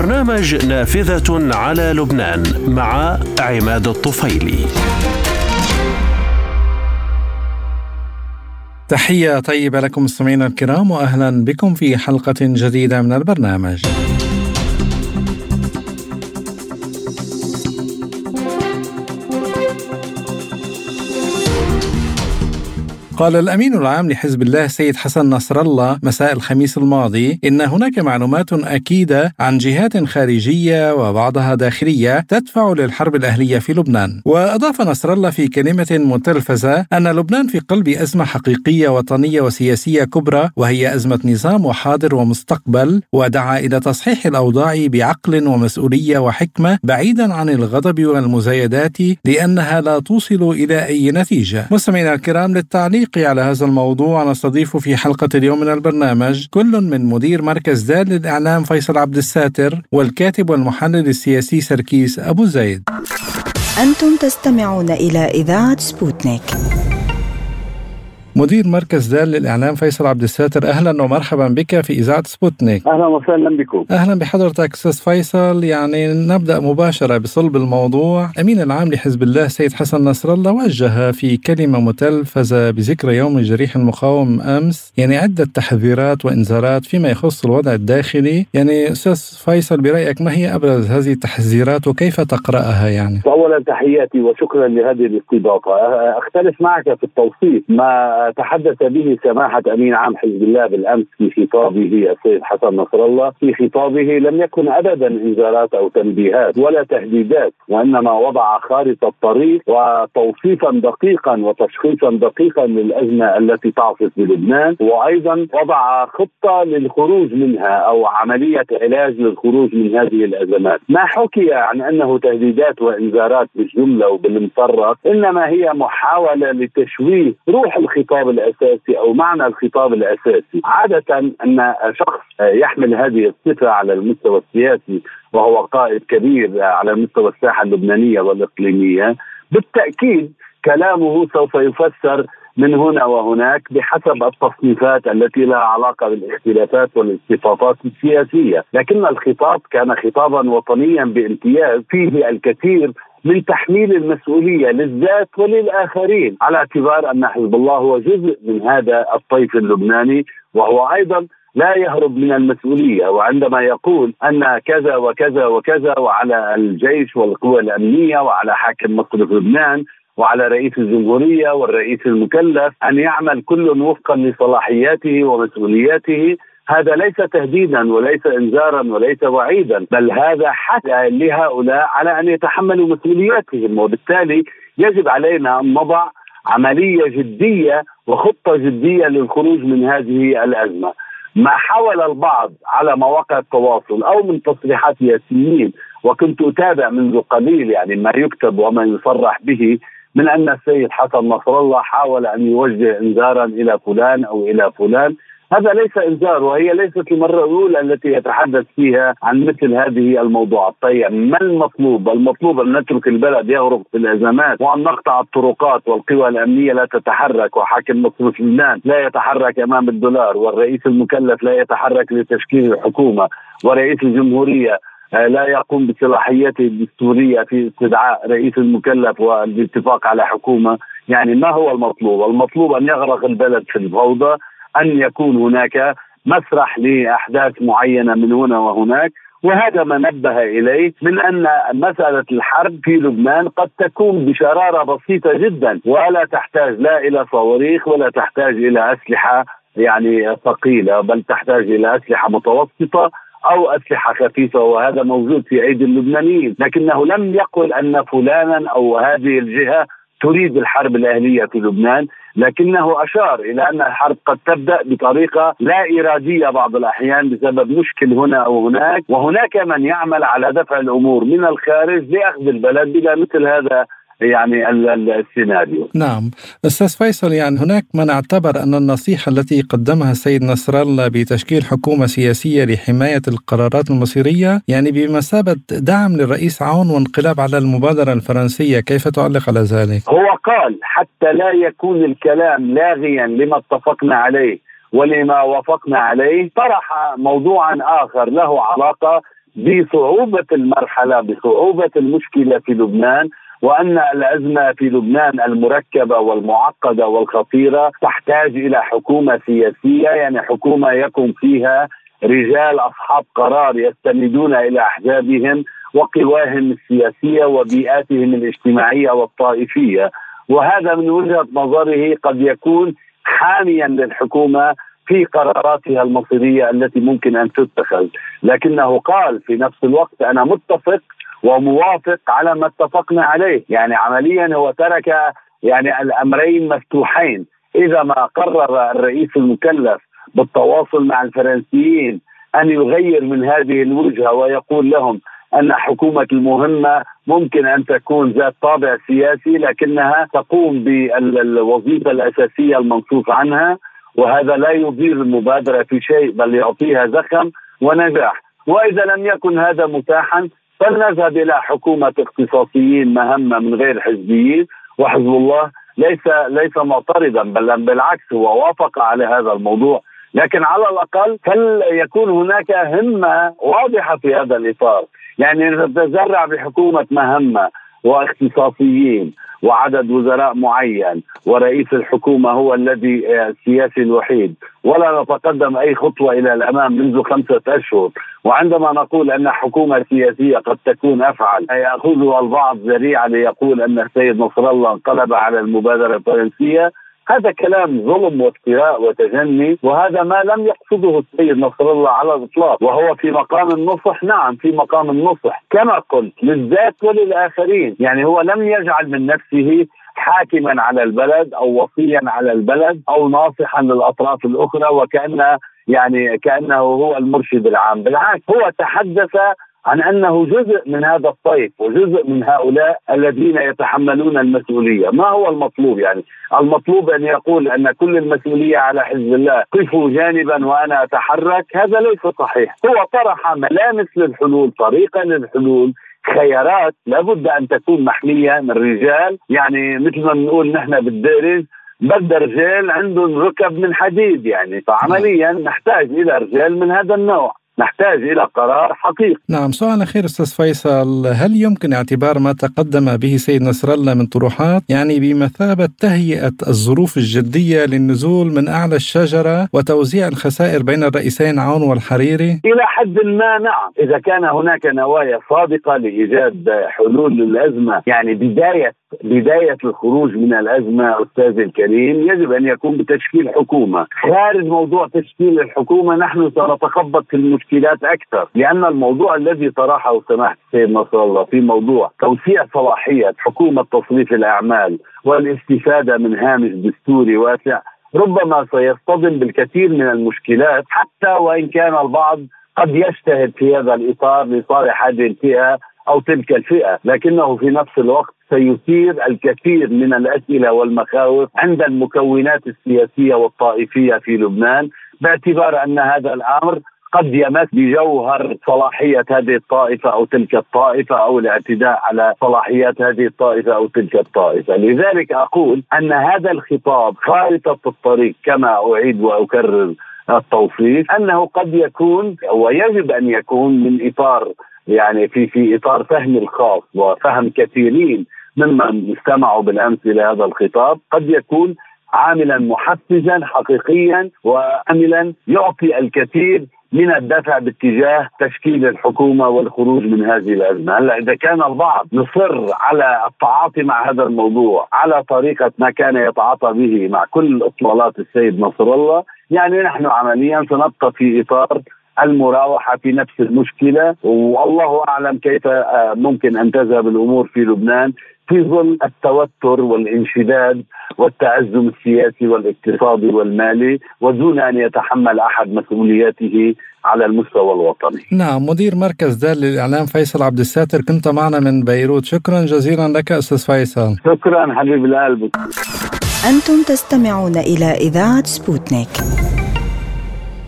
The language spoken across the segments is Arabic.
برنامج نافذة على لبنان مع عماد الطفيلي. تحية طيبة لكم مستمعينا الكرام، وأهلا بكم في حلقة جديدة من البرنامج. قال الأمين العام لحزب الله السيد حسن نصر الله مساء الخميس الماضي إن هناك معلومات أكيدة عن جهات خارجية وبعضها داخلية تدفع للحرب الأهلية في لبنان. وأضاف نصر الله في كلمة متلفزة أن لبنان في قلب أزمة حقيقية وطنية وسياسية كبرى، وهي أزمة نظام وحاضر ومستقبل، ودعا إلى تصحيح الأوضاع بعقل ومسؤولية وحكمة بعيدا عن الغضب والمزايدات لأنها لا توصل إلى أي نتيجة. مستمعينا الكرام، للتعليق على هذا الموضوع نستضيف في حلقة اليوم من البرنامج كل من مدير مركز دال للإعلام فيصل عبد الساتر والكاتب والمحلل السياسي سركيس أبو زيد. أنتم تستمعون إلى إذاعة سبوتنيك. مدير مركز دال للإعلام فيصل عبد الساتر، أهلا ومرحبا بك في إذاعة سبوتنيك. أهلا وسهلا بكم. أهلا بحضرتك أستاذ فيصل. نبدأ مباشرة بصلب الموضوع. أمين العام لحزب الله السيد حسن نصر الله وجه في كلمة متلفزة بذكرى يوم الجريح المقاوم أمس عدة تحذيرات وإنذارات فيما يخص الوضع الداخلي. أستاذ فيصل، برأيك ما هي أبرز هذه التحذيرات وكيف تقرأها؟ أولا تحياتي وشكرا لهذه الاستضافة. أختلف معك في التوصيف ما تحدث به سماحة أمين عام حزب الله بالأمس في خطابه السيد حسن نصر الله. في خطابه لم يكن أبدا إنذارات أو تنبيهات ولا تهديدات، وإنما وضع خارطة طريق وتوصيفا دقيقا وتشخيصا دقيقا للأزمة التي تعصف بلبنان، وأيضا وضع خطة للخروج منها أو عملية علاج للخروج من هذه الأزمات. ما حكي عن أنه تهديدات وإنذارات بالجملة وبالمفرق إنما هي محاولة لتشويه روح الخطاب الأساسي أو معنى الخطاب الأساسي. عادة أن شخص يحمل هذه الصفة على المستوى السياسي وهو قائد كبير على المستوى الساحة اللبنانية والإقليمية، بالتأكيد كلامه سوف يفسر من هنا وهناك بحسب التصنيفات التي لها علاقة بالاختلافات والاصطفافات السياسية، لكن الخطاب كان خطابا وطنيا بامتياز فيه الكثير من تحميل المسؤولية للذات وللآخرين، على اعتبار أن حزب الله هو جزء من هذا الطيف اللبناني، وهو أيضا لا يهرب من المسؤولية. وعندما يقول أن كذا وكذا وكذا وعلى الجيش والقوى الأمنية وعلى حاكم مصرف لبنان وعلى رئيس الجمهورية والرئيس المكلف أن يعمل كل وفقا لصلاحياته ومسؤولياته، هذا ليس تهديدا وليس انذارا وليس وعيدا، بل هذا حث لهؤلاء على ان يتحملوا مسؤولياتهم. وبالتالي يجب علينا ان نضع عملية جدية وخطة جدية للخروج من هذه الأزمة. ما حاول البعض على مواقع التواصل او من تصريحات سياسيين، وكنت اتابع منذ قليل ما يكتب وما يصرح به، من ان السيد حسن نصر الله حاول ان يوجه انذارا الى فلان او الى فلان. هذا ليس إنذار، وهي ليست المرة الأولى التي يتحدث فيها عن مثل هذه الموضوعات. طيب ما المطلوب؟ المطلوب أن نترك البلد يغرق في الأزمات، وأن نقطع الطرقات، والقوى الأمنية لا تتحرك، وحاكم مصرف لبنان لا يتحرك أمام الدولار، والرئيس المكلف لا يتحرك لتشكيل الحكومة، ورئيس الجمهورية لا يقوم بصلاحياته الدستورية في استدعاء رئيس المكلف والاتفاق على حكومة. ما هو المطلوب؟ المطلوب أن يغرق البلد في الفوضى، أن يكون هناك مسرح لأحداث معينة من هنا وهناك. وهذا ما نبه إليه من أن مسألة الحرب في لبنان قد تكون بشرارة بسيطة جدا، ولا تحتاج لا إلى صواريخ ولا تحتاج إلى أسلحة ثقيلة، بل تحتاج إلى أسلحة متوسطة أو أسلحة خفيفة، وهذا موجود في أيدي اللبنانيين. لكنه لم يقل أن فلانا أو هذه الجهة تريد الحرب الأهلية في لبنان، لكنه أشار إلى أن الحرب قد تبدأ بطريقة لا إرادية بعض الأحيان بسبب مشكل هنا أو هناك، وهناك من يعمل على دفع الأمور من الخارج لأخذ البلد بلا مثل هذا السيناريو. نعم أستاذ فيصل، هناك من اعتبر أن النصيحة التي قدمها السيد نصر الله بتشكيل حكومة سياسية لحماية القرارات المصيرية بمثابة دعم للرئيس عون وانقلاب على المبادرة الفرنسية، كيف تعلق على ذلك؟ هو قال حتى لا يكون الكلام لاغيا لما اتفقنا عليه ولما وافقنا عليه، طرح موضوعا آخر له علاقة بصعوبة المرحلة، بصعوبة المشكلة في لبنان، وأن الأزمة في لبنان المركبة والمعقدة والخطيرة تحتاج إلى حكومة سياسية، يعني حكومة يكون فيها رجال أصحاب قرار يستندون إلى أحزابهم وقواهم السياسية وبيئاتهم الاجتماعية والطائفية. وهذا من وجهة نظره قد يكون حاميا للحكومة في قراراتها المصيرية التي ممكن أن تتخذ، لكنه قال في نفس الوقت أنا متفق وموافق على ما اتفقنا عليه. يعني عمليا هو ترك يعني الأمرين مفتوحين. إذا ما قرر الرئيس المكلف بالتواصل مع الفرنسيين أن يغير من هذه الوجهة ويقول لهم أن حكومة المهمة ممكن أن تكون ذات طابع سياسي لكنها تقوم بالوظيفة الأساسية المنصوص عنها، وهذا لا يضير المبادرة في شيء بل يعطيها زخم ونجاح. وإذا لم يكن هذا متاحا فلنذهب إلى حكومة اختصاصيين مهمة من غير حزبيين، وحزب الله ليس معترضا بل بالعكس هو وافق على هذا الموضوع. لكن على الأقل فليكون هناك همة واضحة في هذا الإطار، يعني نتزرع بحكومة مهمة واختصاصيين وعدد وزراء معين ورئيس الحكومة هو الذي السياسي الوحيد، ولا نتقدم أي خطوة إلى الأمام منذ 5 أشهر. وعندما نقول أن حكومة سياسية قد تكون أفعل، يأخذها البعض ذريعة ليقول أن السيد نصر الله انقلب على المبادرة الفرنسية. هذا كلام ظلم وافتراء وتجني، وهذا ما لم يقصده السيد نصر الله على الإطلاق، وهو في مقام النصح. نعم في مقام النصح كما قلت للذات وللآخرين، يعني هو لم يجعل من نفسه حاكما على البلد أو وصيا على البلد أو ناصحا للأطراف الأخرى كأنه هو المرشد العام. بالعكس هو تحدث عن أنه جزء من هذا الطيف وجزء من هؤلاء الذين يتحملون المسؤولية. ما هو المطلوب؟ يعني المطلوب أن يقول أن كل المسؤولية على حزب الله، قفوا جانبا وأنا أتحرك. هذا ليس صحيح. هو طرح ملامس للحلول، طريقة للحلول، خيارات لابد أن تكون محمية من رجال، يعني مثل ما نقول نحن بالدارج بدنا رجال عندهم ركب من حديد، يعني فعمليا نحتاج إلى رجال من هذا النوع، نحتاج إلى قرار حقيقي. نعم. سؤال أخير أستاذ فيصل، هل يمكن اعتبار ما تقدم به سيد نصر الله من طروحات يعني بمثابة تهيئة الظروف الجدية للنزول من أعلى الشجرة وتوزيع الخسائر بين الرئيسين عون والحريري؟ إلى حد ما نعم، إذا كان هناك نوايا صادقة لإيجاد حلول للأزمة، يعني بداية الخروج من الأزمة أستاذ الكريم يجب أن يكون بتشكيل حكومة. خارج موضوع تشكيل الحكومة نحن سنتخبط في المشكلات أكثر، لأن الموضوع الذي طرحه سماحة السيد نصر الله في موضوع توسيع صلاحية حكومة تصريف الأعمال والاستفادة من هامش دستوري واسع ربما سيصطدم بالكثير من المشكلات، حتى وإن كان البعض قد يجتهد في هذا الإطار لصالح هذه الفئة أو تلك الفئة، لكنه في نفس الوقت سيثير الكثير من الأسئلة والمخاوف عند المكونات السياسية والطائفية في لبنان، باعتبار أن هذا الأمر قد يمس بجوهر صلاحية هذه الطائفة أو تلك الطائفة أو الاعتداء على صلاحيات هذه الطائفة أو تلك الطائفة. لذلك أقول أن هذا الخطاب خارطة الطريق، كما أعيد وأكرر التوصيف، أنه قد يكون ويجب أن يكون من إطار يعني في إطار فهم الخاص وفهم كثيرين ممن استمعوا بالأمس إلى هذا الخطاب، قد يكون عاملا محفزا حقيقيا وعاملا يعطي الكثير من الدفع باتجاه تشكيل الحكومة والخروج من هذه الأزمة. هلا إذا كان البعض يصر على التعاطي مع هذا الموضوع على طريقة ما كان يتعاطى به مع كل إطلالات السيد نصر الله، يعني نحن عمليا سنبقى في إطار المراوحة في نفس المشكلة، والله أعلم كيف ممكن أن تذهب الأمور في لبنان في ظل التوتر والانشداد والتأزم السياسي والاقتصادي والمالي، ودون أن يتحمل أحد مسؤولياته على المستوى الوطني. نعم. مدير مركز دال للإعلام فيصل عبد الساتر، كنت معنا من بيروت. شكرا جزيلا لك أستاذ فيصل. شكرا حبيب القلب. أنتم تستمعون إلى إذاعة سبوتنيك.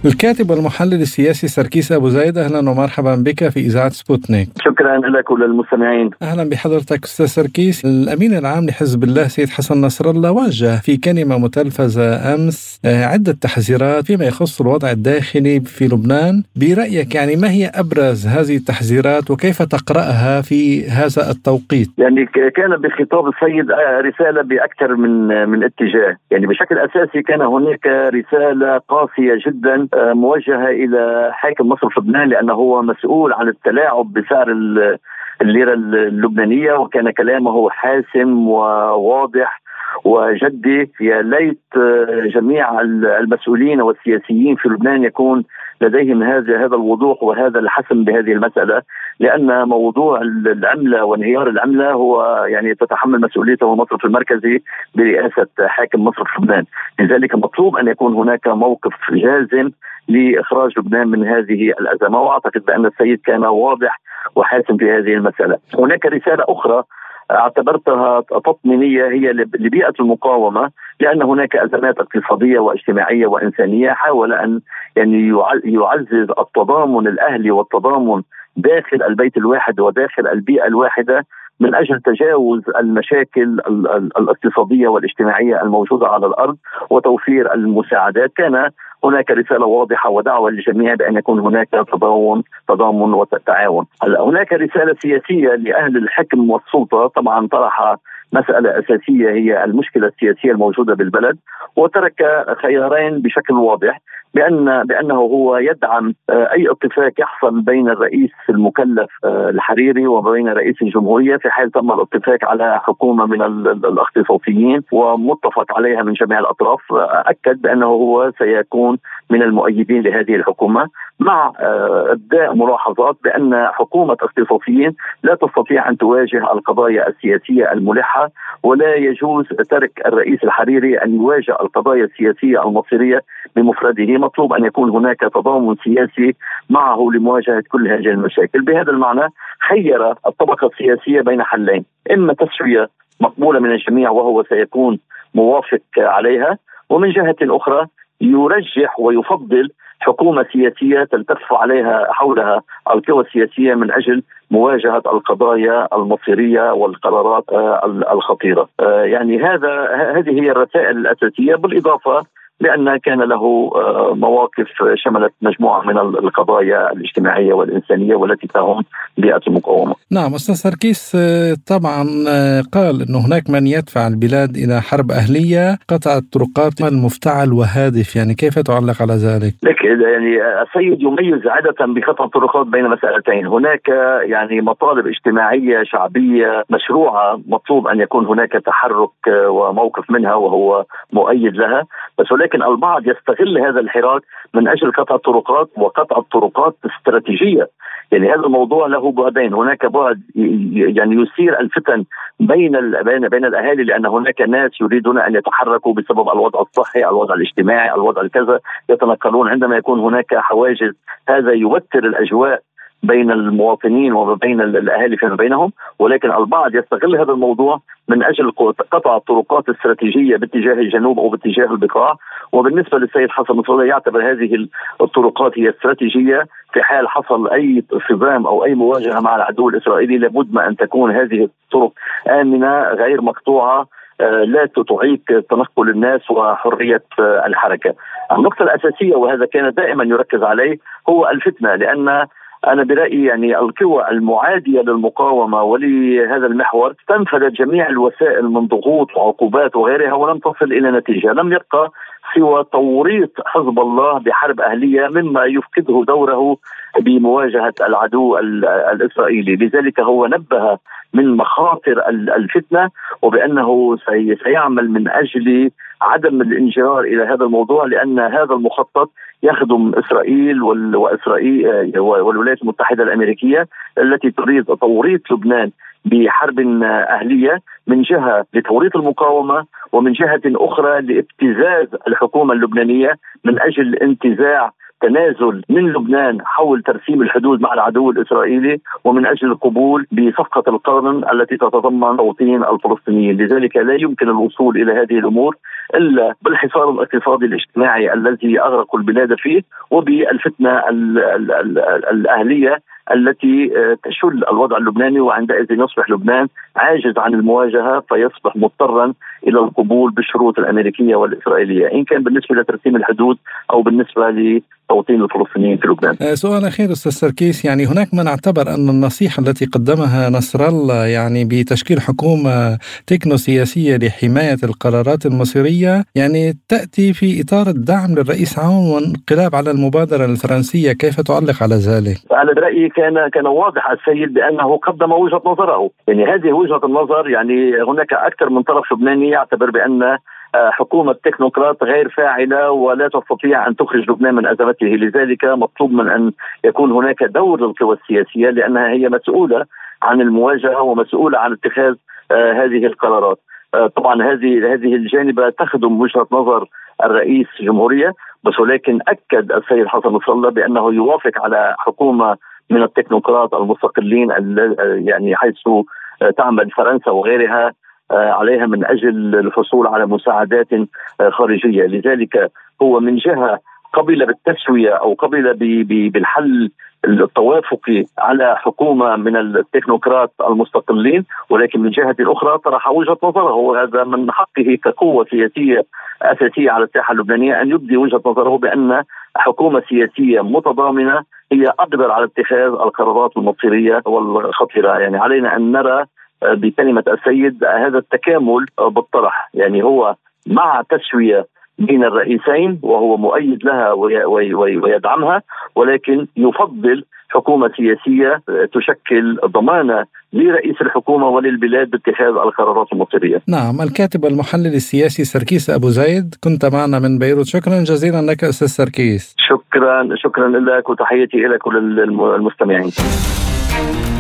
الكاتب والمحلل السياسي سركيس أبو زايد، أهلا ومرحبا بك في إذاعة سبوتنيك. شكرا لك وللمستمعين. أهلا بحضرتك أستاذ سركيس. الأمين العام لحزب الله سيد حسن نصر الله وجه في كلمة متلفزة أمس عدة تحذيرات فيما يخص الوضع الداخلي في لبنان. برأيك يعني ما هي أبرز هذه التحذيرات وكيف تقرأها في هذا التوقيت؟ يعني كان بخطاب السيد رسالة بأكثر من اتجاه. يعني بشكل أساسي كان هناك رسالة قاسية جدا موجهة إلى حاكم مصرف لبنان، لأنه هو مسؤول عن التلاعب بسعر الليرة اللبنانية، وكان كلامه حاسم وواضح وجدي. يا ليت جميع المسؤولين والسياسيين في لبنان يكون لديهم هذا الوضوح وهذا الحسم بهذه المسألة، لأن موضوع العملة وانهيار العملة هو يعني تتحمل مسؤوليته المصرف المركزي برئاسة حاكم مصرف لبنان. لذلك مطلوب أن يكون هناك موقف جازم لإخراج لبنان من هذه الأزمة، وأعتقد بأن السيد كان واضح وحاسم في هذه المسألة. هناك رسالة أخرى اعتبرتها تطمينية هي لبيئة المقاومة، لأن هناك أزمات اقتصادية واجتماعية وإنسانية. حاول أن يعني يعزز التضامن الأهلي والتضامن داخل البيت الواحد وداخل البيئة الواحدة من أجل تجاوز المشاكل الاقتصادية والاجتماعية الموجودة على الأرض وتوفير المساعدات. كان هناك رسالة واضحة ودعوة للجميع بأن يكون هناك تضامن وتعاون. هناك رسالة سياسية لأهل الحكم والسلطة. طبعا طرح مسألة أساسية هي المشكلة السياسية الموجودة بالبلد، وترك خيارين بشكل واضح بأنه هو يدعم أي اتفاق يحصل بين الرئيس المكلف الحريري وبين رئيس الجمهورية في حال تم الاتفاق على حكومة من الاختصاصيين ومتفق عليها من جميع الأطراف. أكد بأنه هو سيكون من المؤيدين لهذه الحكومة، مع إبداء ملاحظات بأن حكومة اختصاصيين لا تستطيع أن تواجه القضايا السياسية الملحة، ولا يجوز ترك الرئيس الحريري أن يواجه القضايا السياسية المصيرية بمفرده. مطلوب أن يكون هناك تضامن سياسي معه لمواجهة كل هذه المشاكل. بهذا المعنى خير الطبقة السياسية بين حلين: إما تسوية مقبولة من الجميع وهو سيكون موافق عليها، ومن جهة أخرى يرجح ويفضل حكومة سياسية تلتف حولها القوى السياسية من أجل مواجهة القضايا المصيرية والقرارات الخطيرة. يعني هذه هي الرسائل الأساسية، بالإضافة لأن كان له مواقف شملت مجموعة من القضايا الاجتماعية والإنسانية والتي تهم بيئة المقاومة. نعم أستاذ سركيس، طبعا قال أنه هناك من يدفع البلاد إلى حرب أهلية، قطع الطرقات المفتعل وهادف، يعني كيف تعلق على ذلك؟ يعني السيد يميز عادة بقطع الطرقات بين مسألتين: هناك يعني مطالب اجتماعية شعبية مشروعة مطلوب أن يكون هناك تحرك وموقف منها وهو مؤيد لها، بس ولكن البعض يستغل هذا الحراك من أجل قطع الطرقات وقطع الطرقات استراتيجية. يعني هذا الموضوع له بعدين: هناك بعد يعني يثير الفتن بين الأهالي، لأن هناك ناس يريدون أن يتحركوا بسبب الوضع الصحي، الوضع الاجتماعي، الوضع الكذا، يتنقلون عندما يكون هناك حواجز. هذا يوتر الأجواء بين المواطنين وبين الأهالي فيما بينهم، ولكن البعض يستغل هذا الموضوع من أجل قطع الطرقات الاستراتيجية باتجاه الجنوب أو باتجاه البقاع. وبالنسبة للسيد حسن نصر الله يعتبر هذه الطرقات هي استراتيجية. في حال حصل أي صدام أو أي مواجهة مع العدو الإسرائيلي لابد ما أن تكون هذه الطرق آمنة غير مقطوعة، لا تعيق تنقل الناس وحرية الحركة. النقطة الأساسية وهذا كان دائما يركز عليه هو الفتنة، لأن أنا برأيي يعني القوى المعادية للمقاومة ولهذا المحور تنفذت جميع الوسائل من ضغوط وعقوبات وغيرها ولم تصل إلى نتيجة. لم يبقى سوى توريط حزب الله بحرب أهلية مما يفقده دوره بمواجهة العدو الإسرائيلي. لذلك هو نبه من مخاطر الفتنة، وبأنه سيعمل من أجل عدم الانجرار إلى هذا الموضوع، لأن هذا المخطط يخدم إسرائيل والولايات المتحدة الأمريكية التي تريد توريط لبنان بحرب أهلية، من جهة لتوريط المقاومة ومن جهة أخرى لابتزاز الحكومة اللبنانية من أجل انتزاع التنازل من لبنان حول ترسيم الحدود مع العدو الإسرائيلي، ومن أجل القبول بصفقة القرن التي تتضمن توطين الفلسطينيين. لذلك لا يمكن الوصول إلى هذه الأمور إلا بالحصار الاقتصادي الاجتماعي الذي أغرق البلاد فيه، وبالفتنة الأهلية التي تشل الوضع اللبناني، وعندئذ يصبح لبنان عاجز عن المواجهة فيصبح مضطرا إلى القبول بالشروط الأمريكية والإسرائيلية، إن كان بالنسبة لترسيم الحدود أو بالنسبة لتوطين الفلسطينيين في لبنان. سؤال أخير أستاذ سركيس، يعني هناك من اعتبر أن النصيحة التي قدمها نصر الله يعني بتشكيل حكومة تكنو سياسية لحماية القرارات المصيرية يعني تأتي في إطار الدعم للرئيس عون وانقلاب على المبادرة الفرنسية، كيف تعلق على ذلك؟ أنا برأيي كان واضح السيد بأنه قدم وجهة نظره، يعني هذه وجهة النظر. يعني هناك أكثر من طرف لبناني يعتبر بأن حكومة تكنوقراط غير فاعلة ولا تستطيع أن تخرج لبنان من أزمته، لذلك مطلوب من أن يكون هناك دور للقوى السياسية لأنها هي مسؤولة عن المواجهة ومسؤولة عن اتخاذ هذه القرارات. طبعا هذه الجانب تخدم وجهة نظر الرئيس الجمهورية، بس ولكن أكد السيد حسن نصر الله بأنه يوافق على حكومة من التكنوقراط المستقلين، يعني حيث تعمل فرنسا وغيرها عليها من أجل الحصول على مساعدات خارجية. لذلك هو من جهة قبل بالتسوية أو قبل بالحل التوافقي على حكومة من التكنوقراط المستقلين، ولكن من جهة أخرى طرح وجهة نظره، وهذا من حقه كقوة سياسية أساسية على الساحة اللبنانية أن يبدي وجهة نظره بأن حكومة سياسية متضامنة هي أقدر على اتخاذ القرارات المصيرية والخطيرة. يعني علينا أن نرى بكلمة السيد هذا التكامل بالطرح، يعني هو مع تسوية بين الرئيسين وهو مؤيد لها ويدعمها، ولكن يفضل حكومة سياسية تشكل ضمانة لرئيس الحكومة وللبلاد باتخاذ القرارات المصيرية. نعم، الكاتب والمحلل السياسي سركيس أبو زايد، كنت معنا من بيروت. شكرا جزيلا لك أستاذ سركيس. شكرا لك وتحياتي إلى كل المستمعين.